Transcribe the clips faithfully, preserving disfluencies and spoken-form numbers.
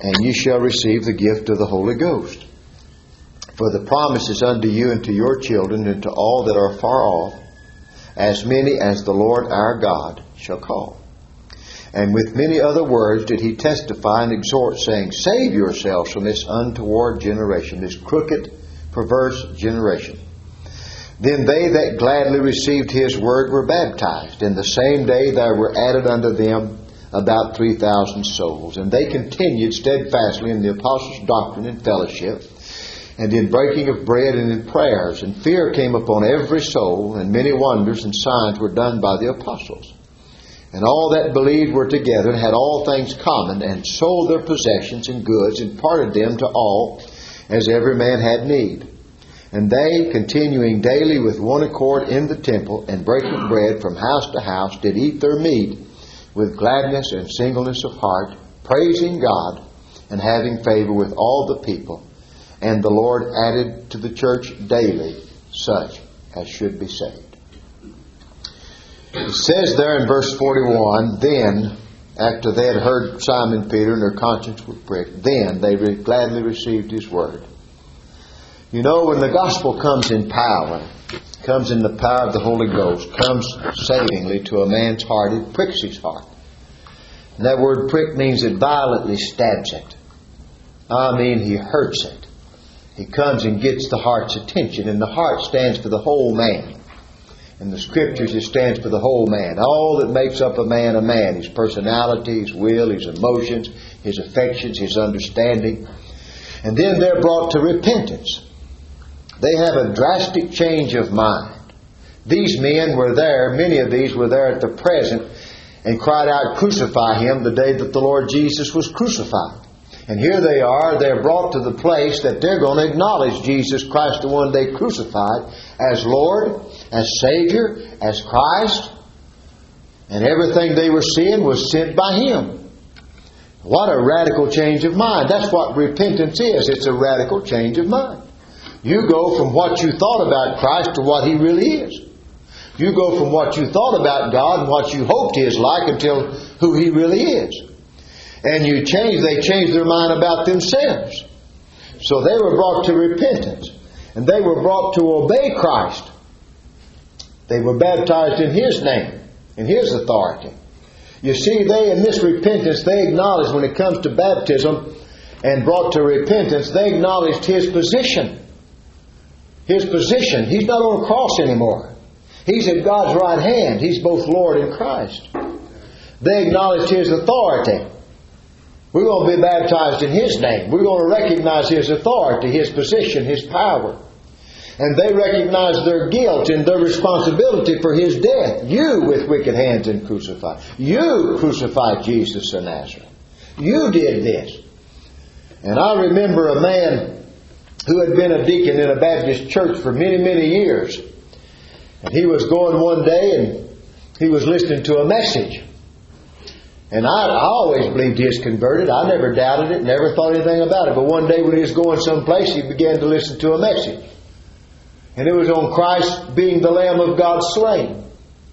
and ye shall receive the gift of the Holy Ghost. For the promise is unto you and to your children and to all that are far off, as many as the Lord our God shall call. And with many other words did he testify and exhort, saying, Save yourselves from this untoward generation, this crooked, perverse generation. Then they that gladly received his word were baptized. And the same day there were added unto them about three thousand souls. And they continued steadfastly in the apostles' doctrine and fellowship, and in breaking of bread and in prayers. And fear came upon every soul, and many wonders and signs were done by the apostles. And all that believed were together, and had all things common, and sold their possessions and goods, and parted them to all, as every man had need. And they, continuing daily with one accord in the temple, and breaking bread from house to house, did eat their meat with gladness and singleness of heart, praising God, and having favor with all the people. And the Lord added to the church daily such as should be saved. It says there in verse forty-one, then, after they had heard Simon Peter and their conscience was pricked, then they gladly received his word. You know, when the gospel comes in power, comes in the power of the Holy Ghost, comes savingly to a man's heart, it pricks his heart. And that word prick means it violently stabs it. I mean, he hurts it. He comes and gets the heart's attention, and the heart stands for the whole man. In the Scriptures, it stands for the whole man. All that makes up a man a man. His personality, his will, his emotions, his affections, his understanding. And then they're brought to repentance. They have a drastic change of mind. These men were there, many of these were there at the present, and cried out, Crucify him, the day that the Lord Jesus was crucified. And here they are, they're brought to the place that they're going to acknowledge Jesus Christ, the one they crucified, as Lord, as Savior, as Christ. And everything they were seeing was sent by Him. What a radical change of mind. That's what repentance is. It's a radical change of mind. You go from what you thought about Christ to what He really is. You go from what you thought about God and what you hoped He is like until who He really is. And you change, they changed their mind about themselves. So they were brought to repentance. And they were brought to obey Christ. They were baptized in His name, in His authority. You see, they, in this repentance, they acknowledged when it comes to baptism and brought to repentance, they acknowledged His position. His position. He's not on a cross anymore. He's at God's right hand. He's both Lord and Christ. They acknowledged His authority. We're going to be baptized in His name. We're going to recognize His authority, His position, His power. And they recognized their guilt and their responsibility for His death. You with wicked hands and crucified. You crucified Jesus of Nazareth. You did this. And I remember a man who had been a deacon in a Baptist church for many, many years. And he was going one day and he was listening to a message. And I, I always believed he was converted. I never doubted it, never thought anything about it. But one day when he was going someplace, he began to listen to a message. And it was on Christ being the Lamb of God slain.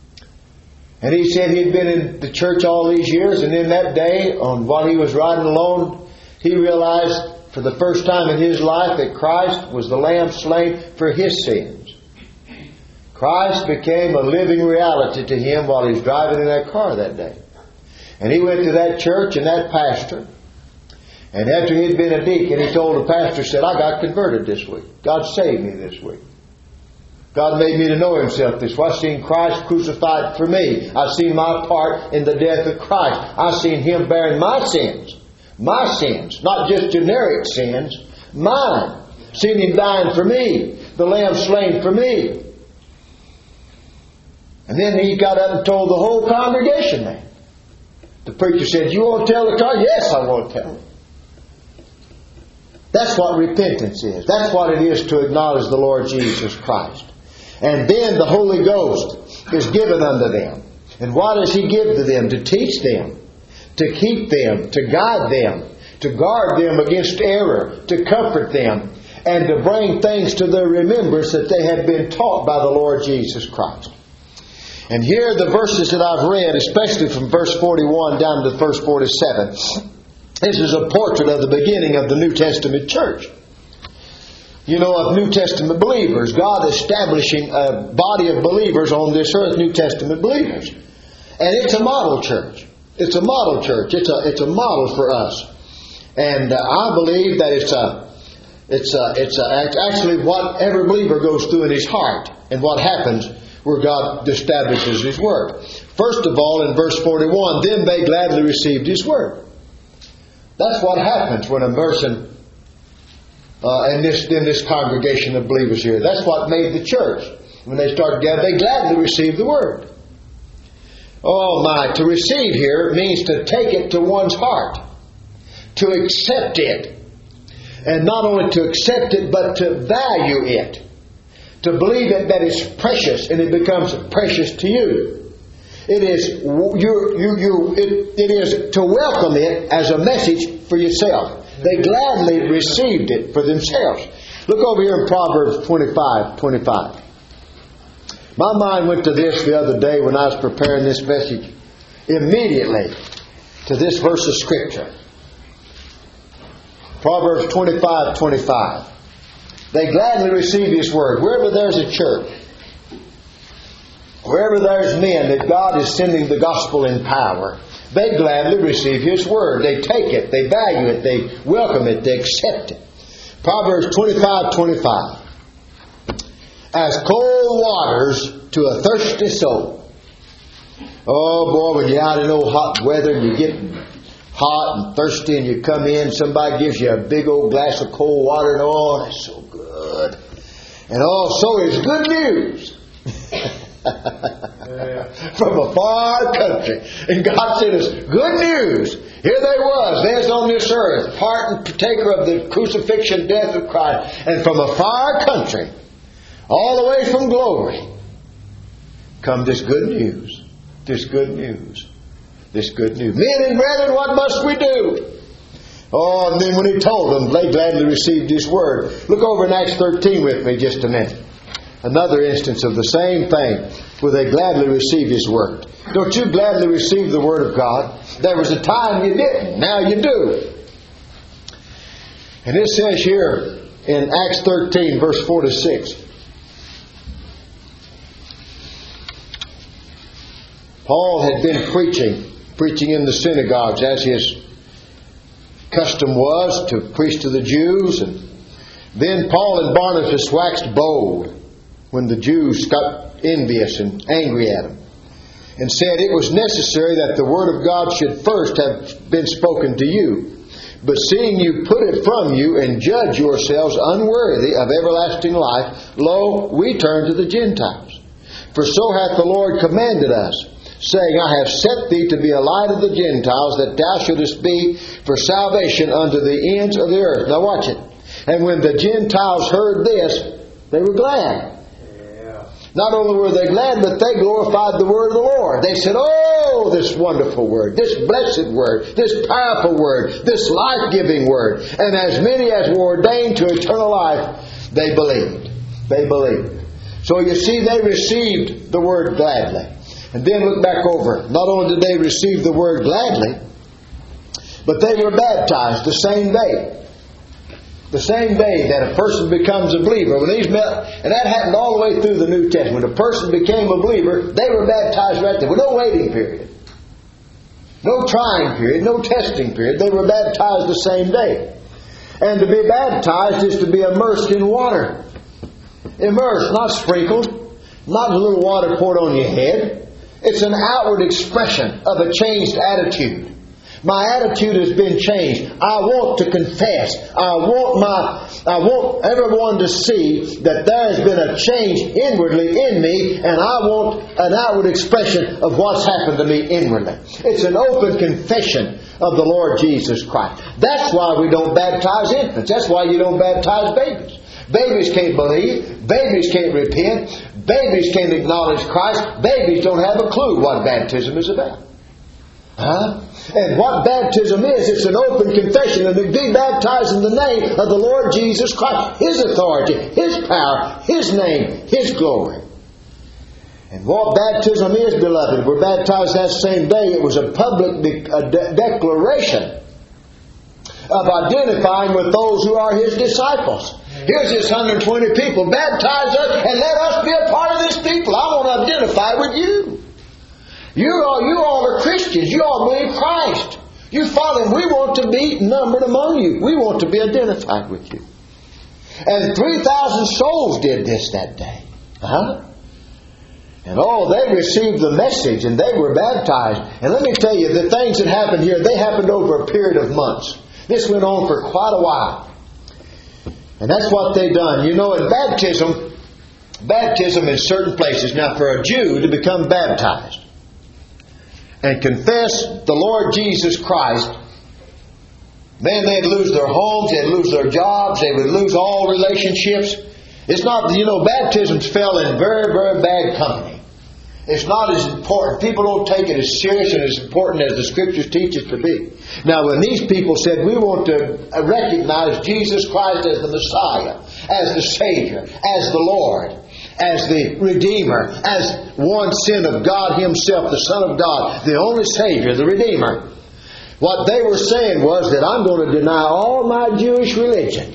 And he said he'd been in the church all these years, and in that day, on while he was riding alone, he realized for the first time in his life that Christ was the Lamb slain for his sins. Christ became a living reality to him while he was driving in that car that day. And he went to that church and that pastor. And after he'd been a deacon, he told the pastor, said, I got converted this week. God saved me this week. God made me to know Himself this way. I've seen Christ crucified for me. I've seen my part in the death of Christ. I've seen Him bearing my sins. My sins. Not just generic sins. Mine. Seen Him dying for me. The Lamb slain for me. And then he got up and told the whole congregation that. The preacher said, you want to tell the car? Yes, I want to tell them. That's what repentance is. That's what it is to acknowledge the Lord Jesus Christ. And then the Holy Ghost is given unto them. And what does He give to them? To teach them, to keep them, to guide them, to guard them against error, to comfort them, and to bring things to their remembrance that they had been taught by the Lord Jesus Christ. And here the verses that I've read, especially from verse forty-one down to verse forty-seven, This is a portrait of the beginning of the New Testament church. You know, of New Testament believers. God establishing a body of believers on this earth, New Testament believers. And it's a model church. It's a model church. It's a, it's a model for us. And uh, I believe that it's a, it's a, it's a, actually what every believer goes through in his heart and what happens where God establishes His Word. First of all, in verse forty-one, then they gladly received His Word. That's what happens when a person uh, in this in this congregation of believers here. That's what made the church. When they started together, they gladly received the Word. Oh my, to receive here means to take it to one's heart. To accept it. And not only to accept it, but to value it. To believe it that it's precious and it becomes precious to you. It is you, you, you, it, it is to welcome it as a message for yourself. They gladly received it for themselves. Look over here in Proverbs twenty-five twenty-five. My mind went to this the other day when I was preparing this message. Immediately to this verse of Scripture. Proverbs twenty-five twenty-five. They gladly receive His Word. Wherever there's a church, wherever there's men that God is sending the gospel in power, they gladly receive His Word. They take it, they value it, they welcome it, they accept it. Proverbs twenty-five twenty-five. As cold waters to a thirsty soul. Oh boy, when you're out in old hot weather and you get hot and thirsty and you come in, somebody gives you a big old glass of cold water, and oh, that's so good. And also is good news. From a far country. And God sent us good news. Here they was. There's on this earth, part and partaker of the crucifixion death of Christ. And from a far country, all the way from glory, come this good news. This good news. This good news. Men and brethren, what must we do? Oh, and then when He told them, they gladly received His Word. Look over in Acts thirteen with me just a minute. Another instance of the same thing, where they gladly received His Word. Don't you gladly receive the Word of God? There was a time you didn't. Now you do. And it says here in Acts thirteen, verse four to six. Paul had been preaching, preaching in the synagogues as his custom was to preach to the Jews. And then Paul and Barnabas waxed bold when the Jews got envious and angry at him, and said it was necessary that the Word of God should first have been spoken to you. But seeing you put it from you and judge yourselves unworthy of everlasting life, lo, we turn to the Gentiles. For so hath the Lord commanded us, saying, I have set thee to be a light of the Gentiles, that thou shouldest be for salvation unto the ends of the earth. Now watch it. And when the Gentiles heard this, they were glad. Yeah. Not only were they glad, but they glorified the word of the Lord. They said, oh, this wonderful word, this blessed word, this powerful word, this life-giving word. And as many as were ordained to eternal life, they believed. They believed. So you see, they received the word gladly. And then look back over. Not only did they receive the Word gladly, but they were baptized the same day. The same day that a person becomes a believer. When these met, and that happened all the way through the New Testament. When a person became a believer, they were baptized right there. With no waiting period. No trying period. No testing period. They were baptized the same day. And to be baptized is to be immersed in water. Immersed, not sprinkled. Not a little water poured on your head. It's an outward expression of a changed attitude. My attitude has been changed. I want to confess. I want my, I want everyone to see that there has been a change inwardly in me, and I want an outward expression of what's happened to me inwardly. It's an open confession of the Lord Jesus Christ. That's why we don't baptize infants. That's why you don't baptize babies. Babies can't believe. Babies can't repent. Babies can't acknowledge Christ. Babies don't have a clue what baptism is about. Huh? And what baptism is, it's an open confession and to be baptized in the name of the Lord Jesus Christ. His authority, His power, His name, His glory. And what baptism is, beloved, we're baptized that same day. It was a public de- a de- declaration of identifying with those who are His disciples. Here's His one hundred twenty people. Baptize us and let us be a part of this people. I want to identify with you. You all, you all are Christians. You all believe Christ. You follow Him. We want to be numbered among you. We want to be identified with you. And three thousand souls did this that day. Uh-huh. And oh, they received the message and they were baptized. And let me tell you, the things that happened here, they happened over a period of months. This went on for quite a while. And that's what they done. You know, in baptism, baptism in certain places. Now, for a Jew to become baptized and confess the Lord Jesus Christ, then they'd lose their homes, they'd lose their jobs, they would lose all relationships. It's not, you know, baptisms fell in very, very bad company. It's not as important. People don't take it as serious and as important as the Scriptures teach it to be. Now, when these people said, we want to recognize Jesus Christ as the Messiah, as the Savior, as the Lord, as the Redeemer, as one sin of God Himself, the Son of God, the only Savior, the Redeemer. What they were saying was that I'm going to deny all my Jewish religion.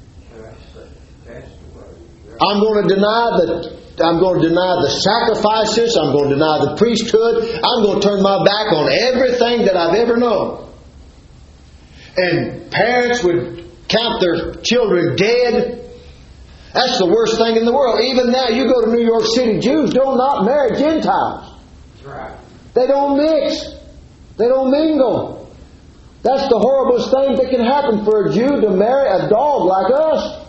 I'm going to deny the I'm going to deny the sacrifices. I'm going to deny the priesthood. I'm going to turn my back on everything that I've ever known. And parents would count their children dead. That's the worst thing in the world. Even now, you go to New York City, Jews do not marry Gentiles. That's right. They don't mix. They don't mingle. That's the horriblest thing that can happen for a Jew, to marry a dog like us.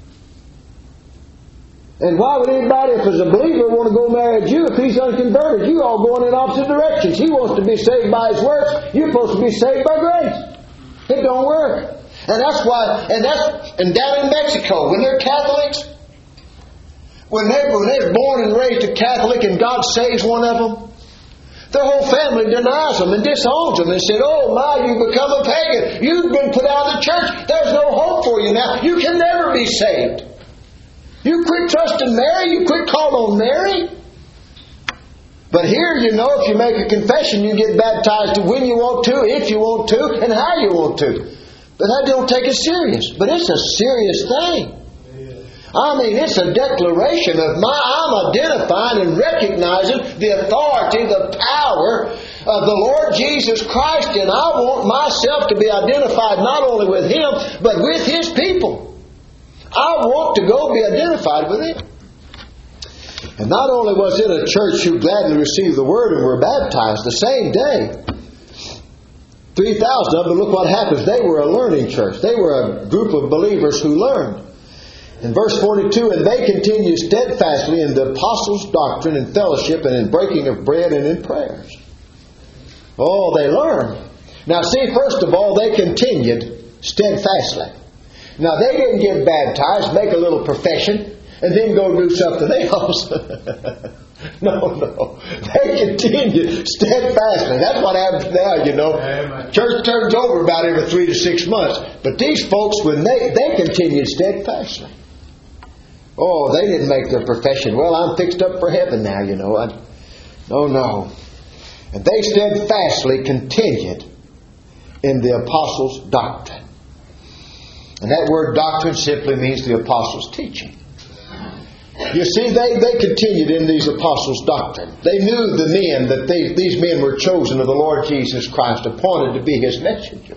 And why would anybody, if he's a believer, want to go marry a Jew if he's unconverted? You all going in opposite directions. He wants to be saved by his works. You're supposed to be saved by grace. It don't work. And that's why, and that's, and down in Mexico, when they're Catholics, when they're, when they're born and raised a Catholic and God saves one of them, their whole family denies them and disowns them and said, oh my, you become a pagan. You've been put out of the church. There's no hope for you now. You can never be saved. You quit trusting Mary. You quit calling on Mary. But here, you know, if you make a confession, you get baptized when you want to, if you want to, and how you want to. But that don't take it serious. But it's a serious thing. I mean, it's a declaration of my, I'm identifying and recognizing the authority, the power of the Lord Jesus Christ, and I want myself to be identified not only with Him, but with His people. I want to go be identified with Him. And not only was it a church who gladly received the Word and were baptized the same day, three thousand of them, look what happens. They were a learning church. They were a group of believers who learned. In verse forty-two, and they continued steadfastly in the apostles' doctrine and fellowship and in breaking of bread and in prayers. Oh, they learned. Now see, first of all, they continued steadfastly. Now, they didn't get baptized, make a little profession, and then go do something else. no, no. They continued steadfastly. That's what happens now, you know. Amen. Church turns over about every three to six months. But these folks, when they, they continued steadfastly. Oh, they didn't make their profession. Well, I'm fixed up for heaven now, you know. I, no, no. And they steadfastly continued in the apostles' doctrine. And that word doctrine simply means the apostles' teaching. You see, they, they continued in these apostles' doctrine. They knew the men, that they, these men were chosen of the Lord Jesus Christ, appointed to be His messengers.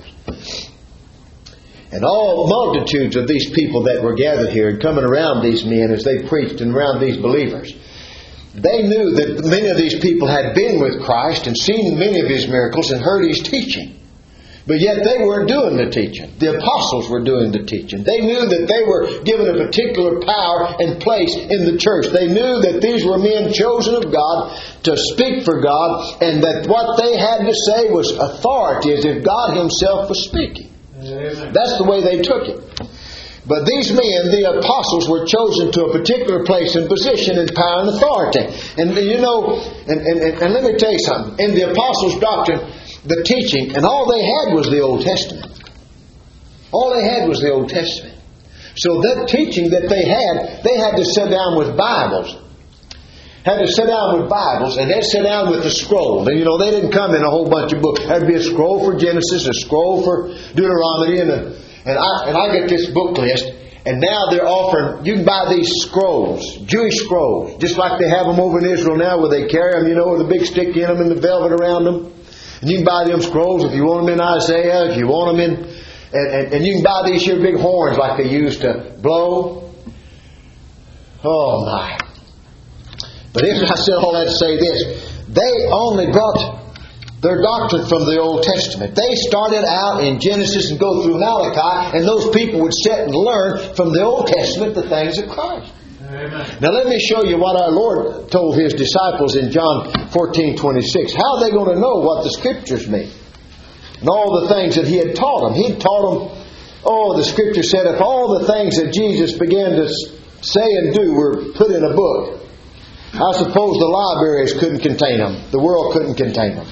And all multitudes of these people that were gathered here and coming around these men as they preached and around these believers, they knew that many of these people had been with Christ and seen many of His miracles and heard His teaching. But yet they weren't doing the teaching. The apostles were doing the teaching. They knew that they were given a particular power and place in the church. They knew that these were men chosen of God to speak for God, and that what they had to say was authority, as if God Himself was speaking. Amen. That's the way they took it. But these men, the apostles, were chosen to a particular place and position and power and authority. And you know, and, and, and let me tell you something. In the apostles' doctrine, the teaching, and all they had was the Old Testament. All they had was the Old Testament. So that teaching that they had, they had to sit down with Bibles had to sit down with Bibles, and they'd sit down with the scroll. And you know, they didn't come in a whole bunch of books. There'd be a scroll for Genesis, a scroll for Deuteronomy, and a, and I and I get this book list. And now they're offering, you can buy these scrolls, Jewish scrolls, just like they have them over in Israel now, where they carry them, you know, with a big stick in them and the velvet around them. And you can buy them scrolls if you want them in Isaiah, if you want them in, and, and, and you can buy these here big horns like they used to blow. Oh my. But if I said all that to say this, they only brought their doctrine from the Old Testament. They started out in Genesis and go through Malachi, and those people would sit and learn from the Old Testament the things of Christ. Amen. Now let me show you what our Lord told His disciples in John fourteen twenty-six. How are they going to know what the Scriptures mean? And all the things that He had taught them. He taught them, oh, the Scripture said if all the things that Jesus began to say and do were put in a book, I suppose the libraries couldn't contain them. The world couldn't contain them.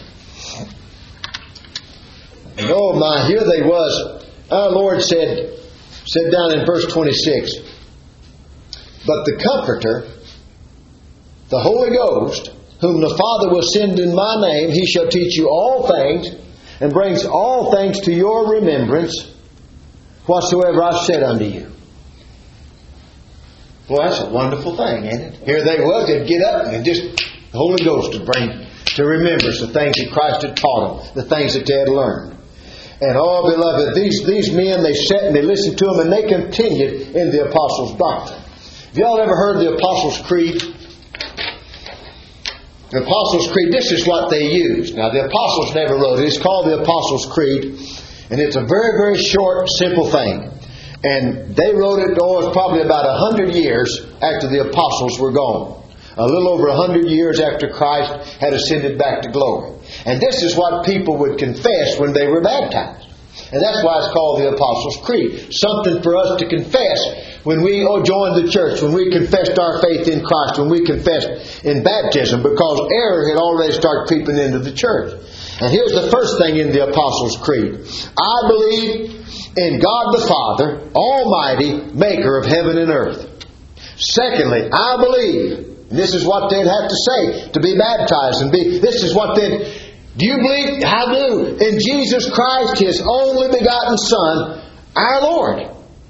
And oh my, here they was. Our Lord said, said down in verse twenty-six, but the Comforter, the Holy Ghost, whom the Father will send in my name, He shall teach you all things, and brings all things to your remembrance, whatsoever I said unto you. Well, that's a wonderful thing, ain't it? Here they was, they'd get up and just, the Holy Ghost would bring to remembrance the things that Christ had taught them, the things that they had learned. And oh, beloved, these, these men, they sat and they listened to Him, and they continued in the Apostles' doctrine. Have y'all ever heard the Apostles' Creed? The Apostles' Creed, this is what they used. Now, the Apostles never wrote it. It's called the Apostles' Creed. And it's a very, very short, simple thing. And they wrote it, oh, it's probably about a hundred years after the Apostles were gone. A little over a hundred years after Christ had ascended back to glory. And this is what people would confess when they were baptized. And that's why it's called the Apostles' Creed. Something for us to confess when we oh, joined the church, when we confessed our faith in Christ, when we confessed in baptism, because error had already started creeping into the church. And here's the first thing in the Apostles' Creed. I believe in God the Father, Almighty, Maker of heaven and earth. Secondly, I believe, and this is what they'd have to say to be baptized, and be. This is what they'd. Do you believe? I do. In Jesus Christ, His only begotten Son, our Lord.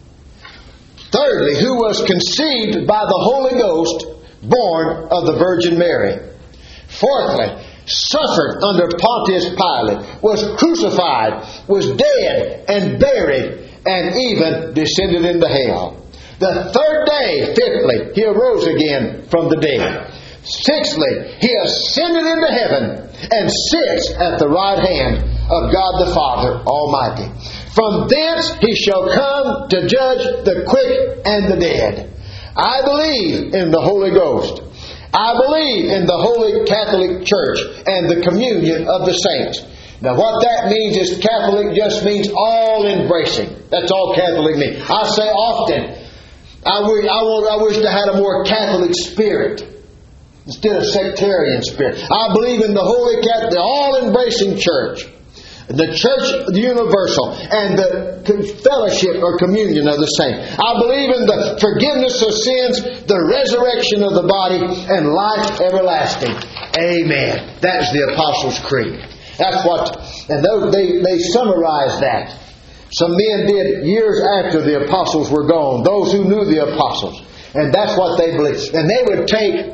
Thirdly, who was conceived by the Holy Ghost, born of the Virgin Mary. Fourthly, suffered under Pontius Pilate, was crucified, was dead and buried, and even descended into hell. The third day, fifthly, He arose again from the dead. Sixthly, He ascended into heaven and sits at the right hand of God the Father Almighty. From thence He shall come to judge the quick and the dead. I believe in the Holy Ghost. I believe in the Holy Catholic Church and the communion of the saints. Now what that means is Catholic just means all embracing. That's all Catholic means. I say often, I wish, I, want, I wish I had a more Catholic spirit instead of sectarian spirit. I believe in the Holy Catholic, the all-embracing church, the church universal, and the fellowship or communion of the saints. I believe in the forgiveness of sins, the resurrection of the body, and life everlasting. Amen. That is the Apostles' Creed. That's what, and they, they summarize that. Some men did years after the apostles were gone, those who knew the apostles. And that's what they believed. And they would take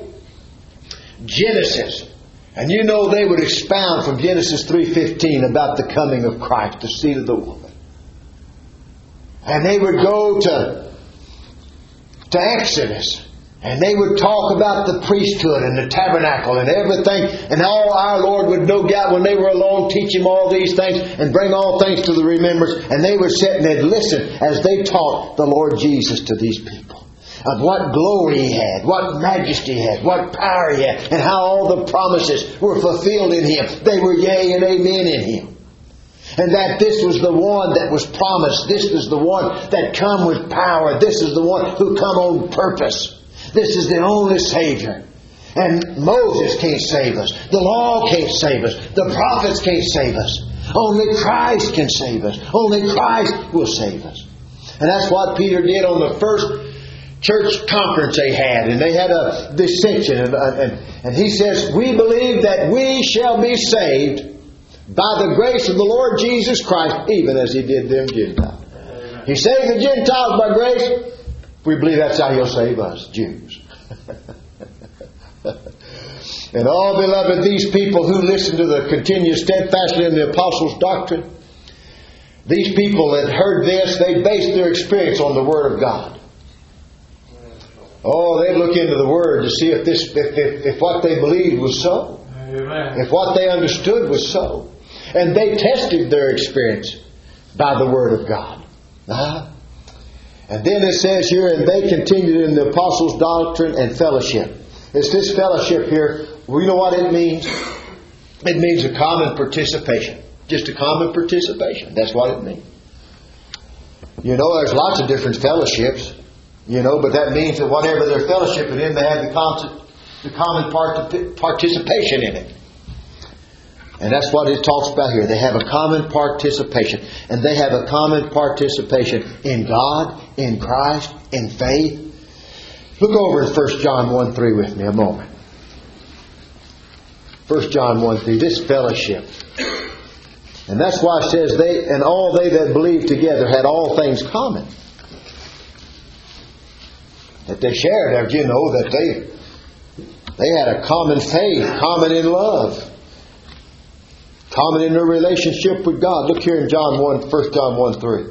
Genesis, and you know they would expound from Genesis three fifteen about the coming of Christ, the seed of the woman. And they would go to, to Exodus, and they would talk about the priesthood and the tabernacle and everything. And all our Lord would no doubt, when they were alone, teach Him all these things and bring all things to the remembrance. And they would sit and they'd listen as they taught the Lord Jesus to these people. Of what glory He had, what majesty He had, what power He had, and how all the promises were fulfilled in Him. They were yea and amen in Him. And that this was the one that was promised. This is the one that come with power. This is the one who come on purpose. This is the only Savior. And Moses can't save us. The law can't save us. The prophets can't save us. Only Christ can save us. Only Christ will save us. And that's what Peter did on the first church conference they had, and they had a dissension, and, and, and he says, we believe that we shall be saved by the grace of the Lord Jesus Christ, even as He did them Gentiles. He saved the Gentiles by grace. We believe that's how He'll save us, Jews. And all, beloved, these people who listen to the continue steadfastly in the apostles' doctrine, these people that heard this, they based their experience on the Word of God. Oh, they'd look into the Word to see if this, if, if, if what they believed was so. Amen. If what they understood was so. And they tested their experience by the Word of God. Uh-huh. And then it says here, and they continued in the apostles' doctrine and fellowship. It's this fellowship here. We know what it means. It means a common participation. Just a common participation. That's what it means. You know, there's lots of different fellowships. You know, but that means that whatever they're fellowshipping in, they have the, con- the common part- participation in it. And that's what it talks about here. They have a common participation. And they have a common participation in God, in Christ, in faith. Look over in First John one three with me a moment. First John one three, this fellowship. And that's why it says, they and all they that believed together had all things common. That they shared, you know, that they they had a common faith, common in love, common in their relationship with God. Look here in John one, First John one three.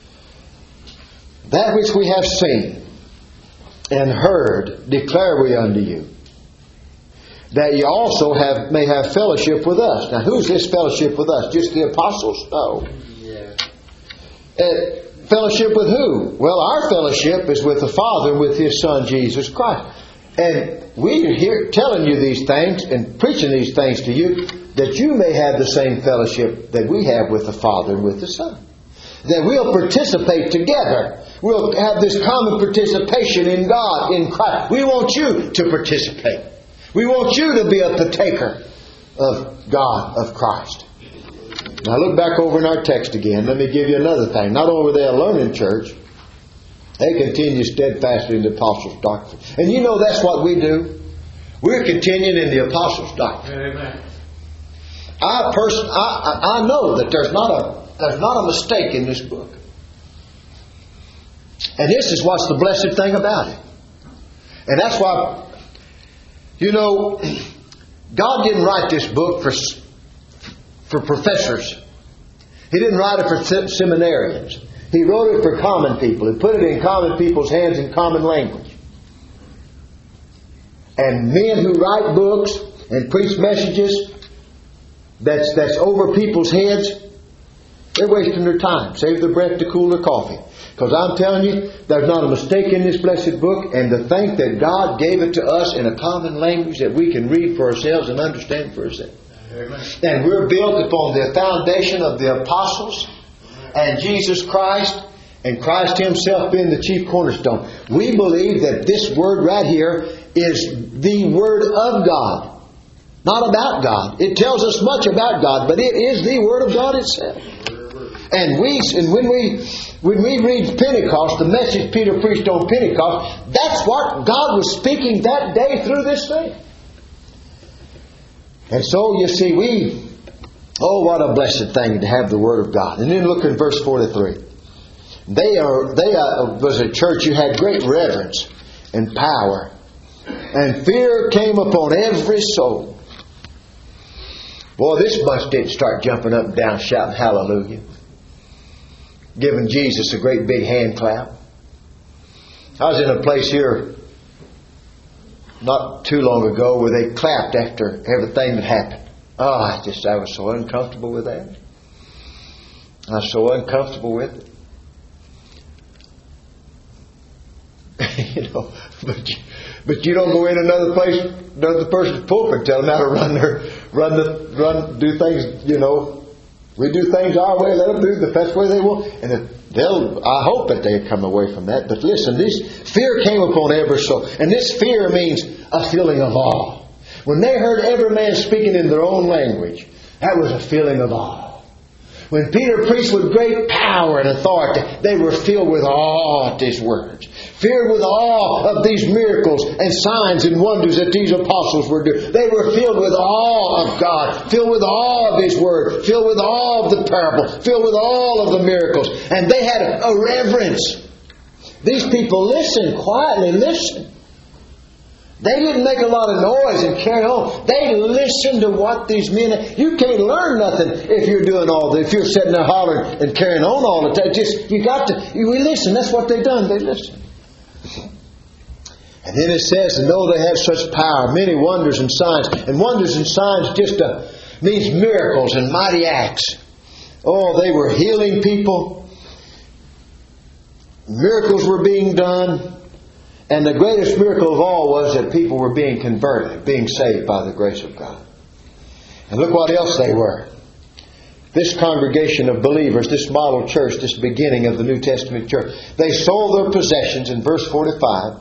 That which we have seen and heard declare we unto you, that ye also have may have fellowship with us. Now, who's this fellowship with us? Just the apostles? No. Yeah. Uh, fellowship with who? Well, our fellowship is with the Father and with His Son, Jesus Christ. And we're here telling you these things and preaching these things to you, that you may have the same fellowship that we have with the Father and with the Son. That we'll participate together. We'll have this common participation in God, in Christ. We want you to participate. We want you to be a partaker of God, of Christ. Now look back over in our text again. Let me give you another thing. Not only were they a learning church, they continue steadfastly in the apostles' doctrine. And you know that's what we do. We're continuing in the apostles' doctrine. Amen. I person, I, I know that there's not a there's not a mistake in this book. And this is what's the blessed thing about it. And that's why, you know, God didn't write this book for for professors. He didn't write it for seminarians. He wrote it for common people. He put it in common people's hands in common language. And men who write books and preach messages that's that's over people's heads, they're wasting their time. Save their breath to cool their coffee. Because I'm telling you, there's not a mistake in this blessed book. And to think that God gave it to us in a common language that we can read for ourselves and understand for ourselves. Amen. And we're built upon the foundation of the apostles and Jesus Christ, and Christ Himself being the chief cornerstone. We believe that this word right here is the Word of God. Not about God. It tells us much about God, but it is the Word of God itself. And we, and when we when we read Pentecost, the message Peter preached on Pentecost, that's what God was speaking that day through this thing. And so you see, we, oh, what a blessed thing to have the Word of God. And then look in verse forty-three. They are they are, was a church who had great reverence and power, and fear came upon every soul. Boy, this bunch didn't start jumping up and down shouting hallelujah, giving Jesus a great big hand clap. I was in a place here not too long ago where they clapped after everything that happened. Oh, I just I was so uncomfortable with that. I was so uncomfortable with it. You know, but you, but you don't go in another place, another person's pulpit, and tell them how to run their run the run do things. You know, we do things our way. Let them do the best way they want, and if they'll. I hope that they come away from that. But listen, this fear came upon every soul, and this fear means a feeling of awe. When they heard every man speaking in their own language, that was a feeling of awe. When Peter preached with great power and authority, they were filled with awe at his words. Filled with awe of these miracles and signs and wonders that these apostles were doing. They were filled with awe of God, filled with awe of His Word, filled with awe of the parable, filled with all of the miracles. And they had a reverence. These people listened, quietly listened. They didn't make a lot of noise and carry on. They listened to what these men... You can't learn nothing if you're doing all this. If you're sitting there hollering and carrying on all the time. Just, you got to... We listen. That's what they done. They listened. And then it says, and though they had such power, many wonders and signs. And wonders and signs just uh, means miracles and mighty acts. Oh, they were healing people. Miracles were being done. And the greatest miracle of all was that people were being converted, being saved by the grace of God. And look what else they were. This congregation of believers, this model church, this beginning of the New Testament church, they sold their possessions in verse forty-five.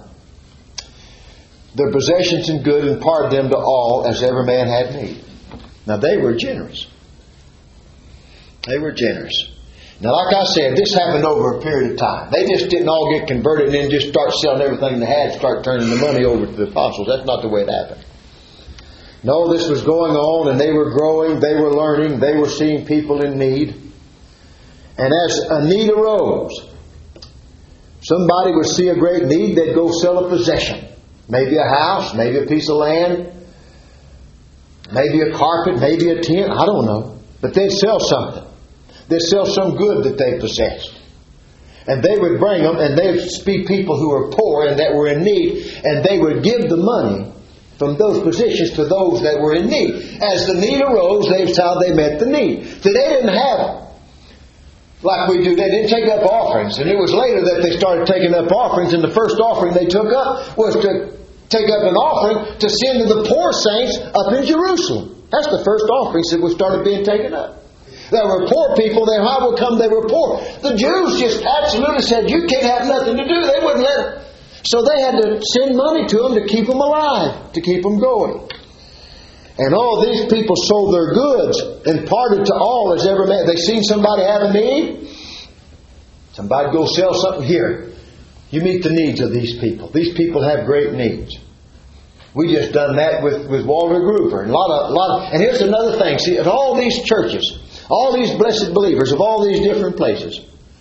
Their possessions and good, and parted them to all as every man had need. Now they were generous. They were generous. Now, like I said, this happened over a period of time. They just didn't all get converted and then just start selling everything they had and start turning the money over to the apostles. That's not the way it happened. No, this was going on, and they were growing, they were learning, they were seeing people in need. And as a need arose, somebody would see a great need, they'd go sell a possession. Maybe a house, maybe a piece of land, maybe a carpet, maybe a tent, I don't know. But they'd sell something. They'd sell some good that they possessed. And they would bring them, and they'd be people who were poor and that were in need, and they would give the money from those positions to those that were in need. As the need arose, that's how they met the need. So they didn't have, like we do, they didn't take up offerings. And it was later that they started taking up offerings, and the first offering they took up was to take up an offering to send to the poor saints up in Jerusalem. That's the first offerings that was started being taken up. There were poor people there. How would come they were poor? The Jews just absolutely said, you can't have nothing to do. They wouldn't let them. So they had to send money to them to keep them alive, to keep them going. And all these people sold their goods and parted to all as every man. They seen somebody have a need. Somebody go sell something here. You meet the needs of these people. These people have great needs. We just done that with, with Walter Gruber. And, a lot of, a lot of, and here's another thing. See, at all these churches, all these blessed believers of all these different places,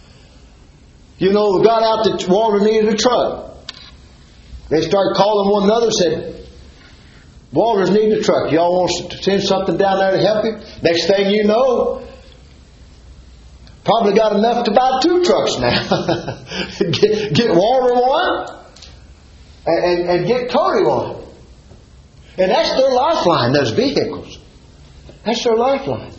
you know, got out that Walter needed a truck. They started calling one another and said, Walter's needing a truck. Y'all want to send something down there to help him? Next thing you know, probably got enough to buy two trucks now. get, get Walter one and, and, and get Cody one. And that's their lifeline, those vehicles. That's their lifelines.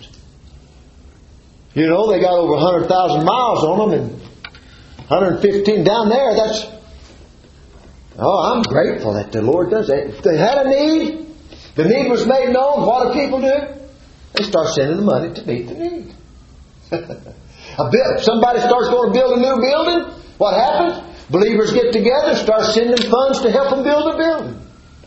You know, they got over one hundred thousand miles on them and one hundred fifteen down there. That's, oh, I'm grateful that the Lord does that. If they had a need, the need was made known, what do people do? They start sending the money to meet the need. a bit, somebody starts going to build a new building, what happens? Believers get together, start sending funds to help them build a building.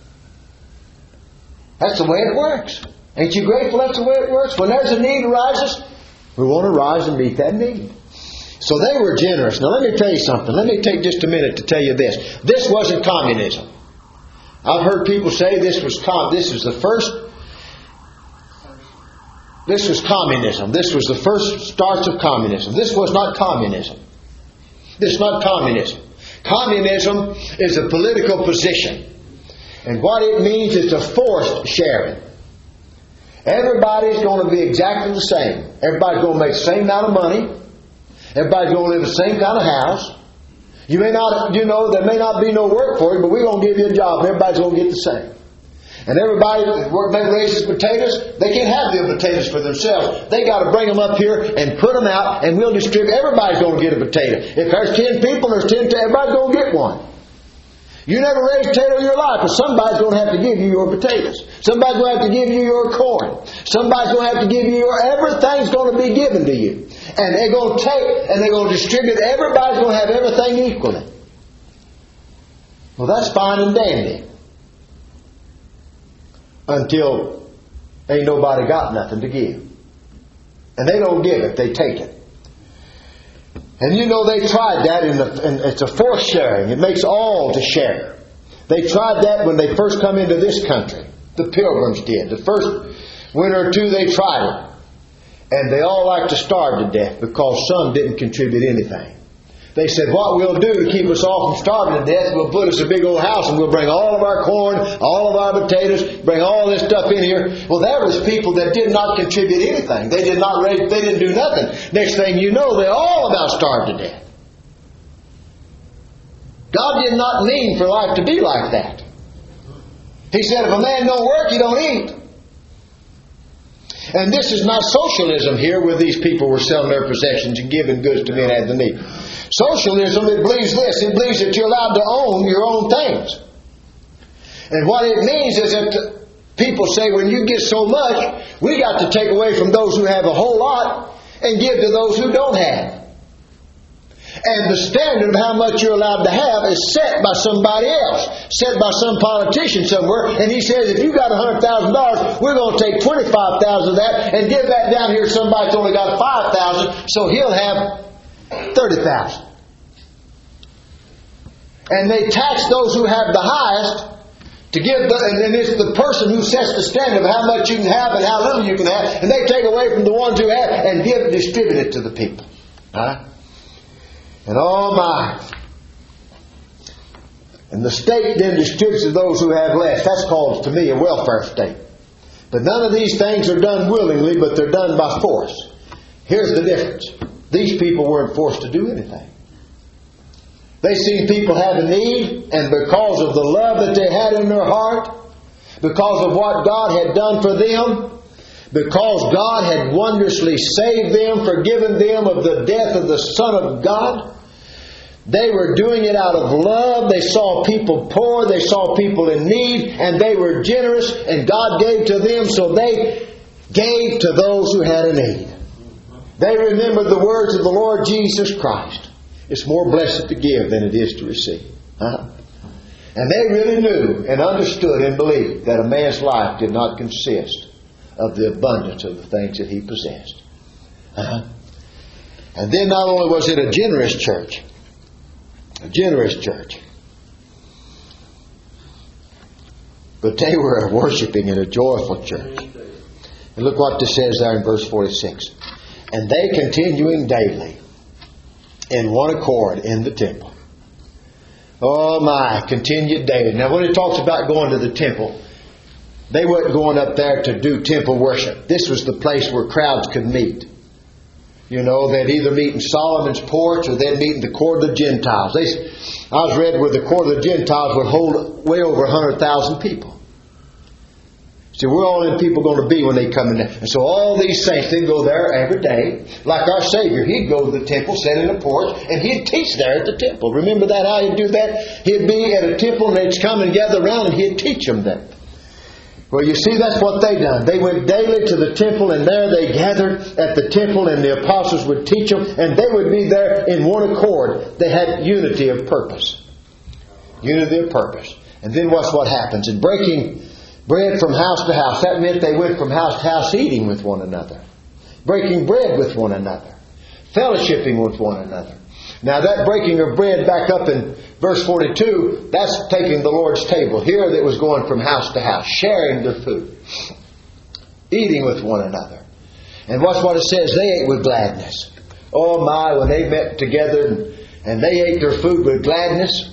That's the way it works. Ain't you grateful that's the way it works? When there's a need arises, we want to rise and meet that need. So they were generous. Now let me tell you something. Let me take just a minute to tell you this. This wasn't communism. I've heard people say this was com- this was the first this was communism. This was the first starts of communism. This was not communism. This is not communism. Communism is a political position. And what it means is a forced sharing. Everybody's going to be exactly the same. Everybody's going to make the same amount of money. Everybody's going to live in the same kind of house. You may not, you know, there may not be no work for you, but we're going to give you a job and everybody's going to get the same. And everybody that raises potatoes, they can't have the potatoes for themselves. They got to bring them up here and put them out and we'll distribute. Everybody's going to get a potato. If there's ten people, there's ten, everybody's going to get one. You never raised a potato in your life, but somebody's going to have to give you your potatoes. Somebody's going to have to give you your corn. Somebody's going to have to give you your... Everything's going to be given to you. And they're going to take and they're going to distribute. Everybody's going to have everything equally. Well, that's fine and dandy. Until ain't nobody got nothing to give. And they don't give it, they take it. And you know they tried that, in the, and it's a forced sharing. It makes all to share. They tried that when they first come into this country. The Pilgrims did. The first winter or two they tried it. And they all like to starve to death because some didn't contribute anything. They said, what we'll do to keep us all from starving to death, we'll put us a big old house and we'll bring all of our corn, all of our potatoes, bring all this stuff in here. Well, there was people that did not contribute anything. They did not raise, they didn't do nothing. Next thing you know, they're all about starved to death. God did not mean for life to be like that. He said, if a man don't work, he don't eat. And this is not socialism here where these people were selling their possessions and giving goods to men who had the need. Socialism, it believes this. It believes that you're allowed to own your own things. And what it means is that people say, when you get so much, we got to take away from those who have a whole lot and give to those who don't have. And the standard of how much you're allowed to have is set by somebody else, set by some politician somewhere. And he says, if you got one hundred thousand dollars, we're going to take twenty-five thousand dollars of that and give that down here to somebody that's only got five thousand dollars, so he'll have thirty thousand dollars. And they tax those who have the highest to give, the, and then it's the person who sets the standard of how much you can have and how little you can have, and they take away from the ones who have and give, distribute it to the people. Huh? And oh my. And the state then distributes to those who have less. That's called, to me, a welfare state. But none of these things are done willingly, but they're done by force. Here's the difference. These people weren't forced to do anything. They seen people have a need, and because of the love that they had in their heart, because of what God had done for them, because God had wondrously saved them, forgiven them of the death of the Son of God, they were doing it out of love. They saw people poor, they saw people in need, and they were generous, and God gave to them, so they gave to those who had a need. They remembered the words of the Lord Jesus Christ. It's more blessed to give than it is to receive. Huh? And they really knew and understood and believed that a man's life did not consist of the abundance of the things that he possessed. Uh-huh. And then not only was it a generous church, a generous church, but they were a worshiping and a joyful church. And look what this says there in verse forty-six. And they continuing daily in one accord in the temple. Oh my, continued daily. Now when it talks about going to the temple, they weren't going up there to do temple worship. This was the place where crowds could meet. You know, they'd either meet in Solomon's porch or they'd meet in the court of the Gentiles. They, I was read where the court of the Gentiles would hold way over one hundred thousand people. See, we're all in people going to be when they come in there. And so all these saints, they'd go there every day. Like our Savior, He'd go to the temple, sit in the porch, and He'd teach there at the temple. Remember that, how He'd do that? He'd be at a temple and they'd come and gather around and He'd teach them there. Well, you see, that's what they done. They went daily to the temple, and there they gathered at the temple, and the apostles would teach them, and they would be there in one accord. They had unity of purpose. Unity of purpose. And then watch what happens. In breaking bread from house to house, that meant they went from house to house eating with one another, breaking bread with one another, fellowshipping with one another. Now that breaking of bread back up in verse forty-two, that's taking the Lord's table. Here that was going from house to house, sharing the food, eating with one another. And watch what it says, they ate with gladness. Oh my, when they met together and, and they ate their food with gladness.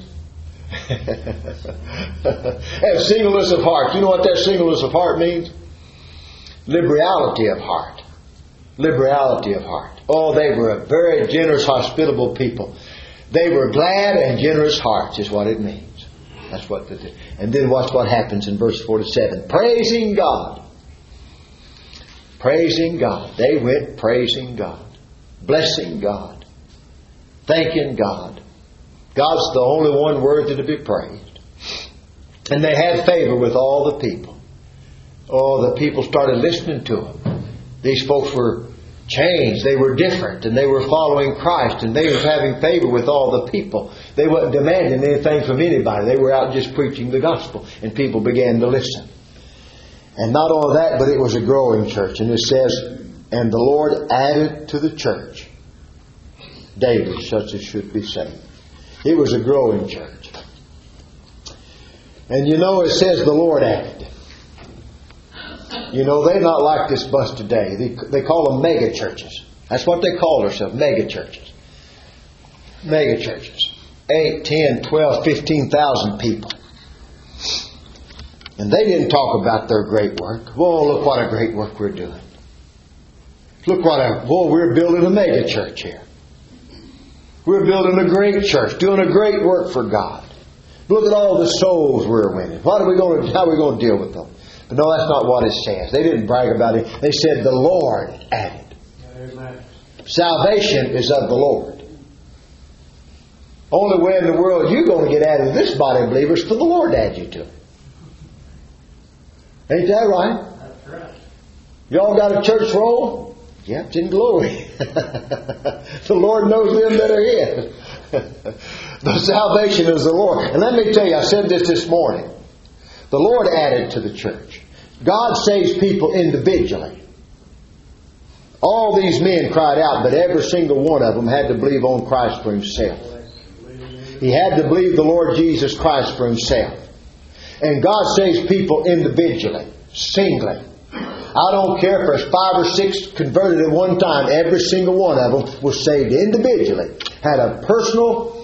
And singleness of heart. You know what that singleness of heart means? Liberality of heart. Liberality of heart. Oh, they were a very generous, hospitable people. They were glad and generous hearts is what it means. That's what they did. And then watch what happens in verse forty-seven. Praising God. Praising God. They went praising God. Blessing God. Thanking God. God's the only one worthy to be praised. And they had favor with all the people. Oh, the people started listening to them. These folks were changed. They were different, and they were following Christ, and they were having favor with all the people. They weren't demanding anything from anybody. They were out just preaching the gospel, and people began to listen. And not only that, but it was a growing church. And it says, and the Lord added to the church daily such as should be saved. It was a growing church. And you know, it says the Lord added. You know, they're not like this bunch today. They, they call them mega churches. That's what they call themselves, mega churches. Mega churches. Eight, ten, twelve, fifteen thousand people. And they didn't talk about their great work. Whoa, look what a great work we're doing. Look what a, whoa, we're building a mega church here. We're building a great church, doing a great work for God. Look at all the souls we're winning. What are we going to, how are we going to deal with them? But no, that's not what it says. They didn't brag about it. They said the Lord added. Amen. Salvation is of the Lord. Only way in the world you're going to get added to this body of believers for the Lord to add you to it. Ain't that right? That's right. Y'all got a church roll? Yep, it's in glory. The Lord knows them that are in. The salvation is the Lord. And let me tell you, I said this this morning. The Lord added to the church. God saves people individually. All these men cried out, but every single one of them had to believe on Christ for himself. He had to believe the Lord Jesus Christ for himself. And God saves people individually, singly. I don't care if there's five or six converted at one time. Every single one of them was saved individually. Had a personal,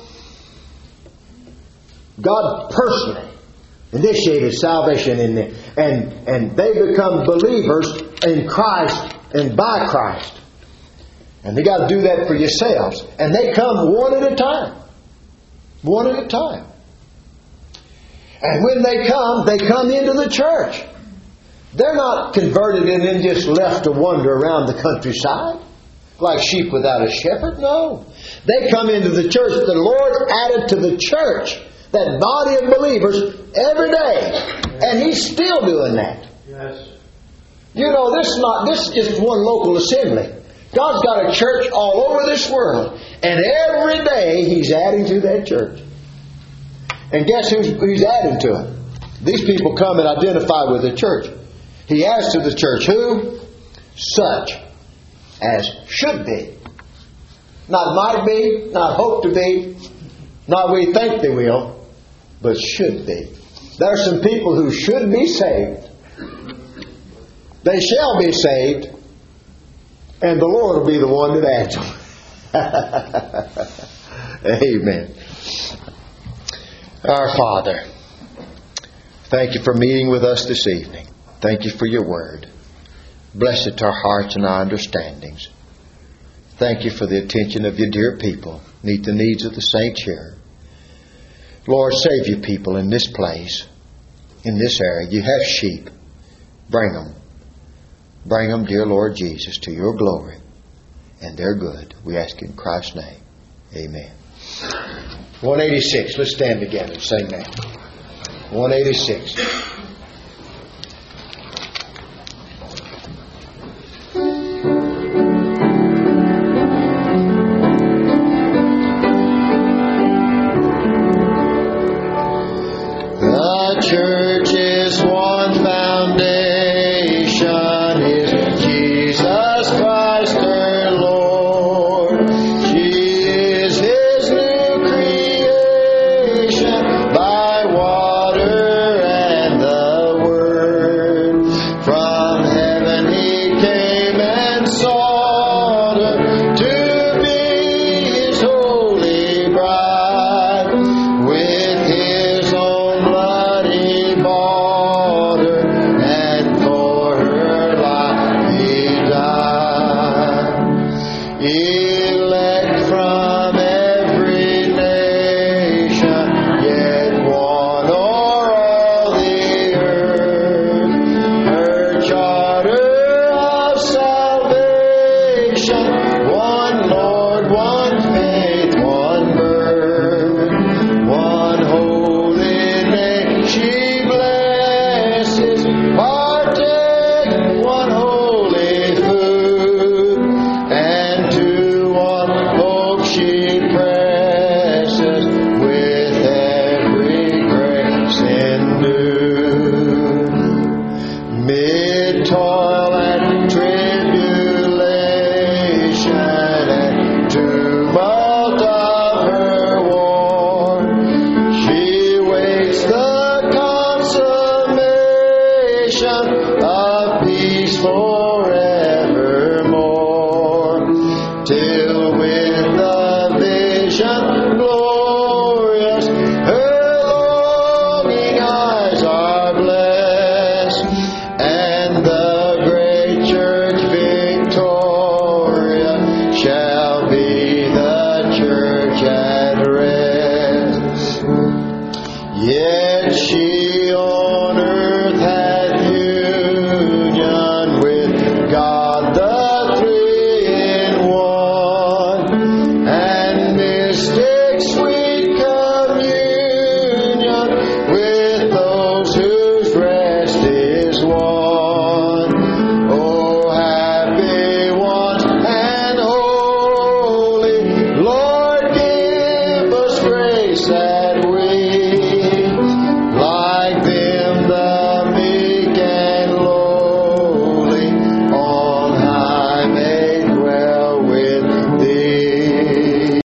God personally initiated salvation in them. And, and they become believers in Christ and by Christ. And they got to do that for yourselves. And they come one at a time. One at a time. And when they come, they come into the church. They're not converted and then just left to wander around the countryside like sheep without a shepherd. No. They come into the church. The Lord added to the church, that body of believers, every day. And He's still doing that. Yes. You know, this is not this is just one local assembly. God's got a church all over this world. And every day He's adding to that church. And guess who's, who's adding to it? These people come and identify with the church. He adds to the church who? Such as should be. Not might be, not hope to be, not we think they will, but should be. There are some people who should be saved. They shall be saved, and the Lord will be the one that adds them. Amen. Our Father, thank you for meeting with us this evening. Thank you for your word. Bless it to our hearts and our understandings. Thank you for the attention of your dear people. Meet the needs of the saints here. Lord, save your people in this place, in this area. You have sheep. Bring them. Bring them, dear Lord Jesus, to your glory. And they're good. We ask in Christ's name. Amen. one eighty-six. Let's stand together and sing that. one eighty-six. The church is one foundation, is Jesus Christ her Lord. She is His new creation by water and the Word. From heaven He came and sought her to be His holy bride. With His own blood He bought her, and for her life He died. Elect from every nation, yet one o'er all the earth. Her charter of salvation, one Lord, one faith, one birth, one holy name she blesses, partake one holy food, and to one hope she presses with every grace endued. Mid toil and tribulation and too much sad.